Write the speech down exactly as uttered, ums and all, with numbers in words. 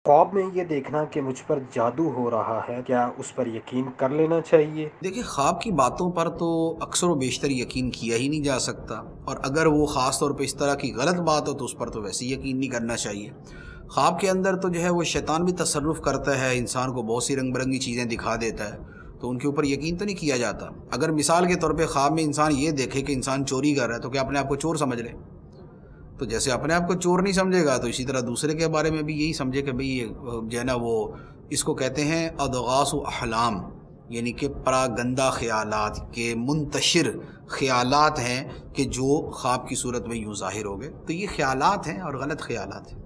ख्वाब में ये देखना कि मुझ पर जादू हो रहा है, क्या उस पर यकीन कर लेना चाहिए? देखिए, ख्वाब की बातों पर तो अक्सर व बेशतर यकीन किया ही नहीं जा सकता, और अगर वो ख़ास तौर पे इस तरह की गलत बात हो तो उस पर तो वैसे ही यकीन नहीं करना चाहिए। ख्वाब के अंदर तो जो है वो शैतान भी तसर्रुफ़ करता है, इंसान को बहुत सी रंग-बिरंगी चीज़ें दिखा देता है, तो उनके ऊपर यकीन तो नहीं किया जाता। अगर मिसाल के तौर पे ख्वाब में इंसान ये देखे कि इंसान चोरी कर रहा है, तो क्या अपने आप को चोर समझ ले? तो जैसे अपने आप को चोर नहीं समझेगा, तो इसी तरह दूसरे के बारे में भी यही समझे कि भई ये अ, जो है ना वो इसको कहते हैं अदगासु अहलाम, यानी कि परागंदा ख़यालात के मुंतशिर ख़यालात हैं कि जो ख्वाब की सूरत में यूँ ज़ाहिर हो गए। तो ये ख़यालात हैं और गलत ख़यालात हैं।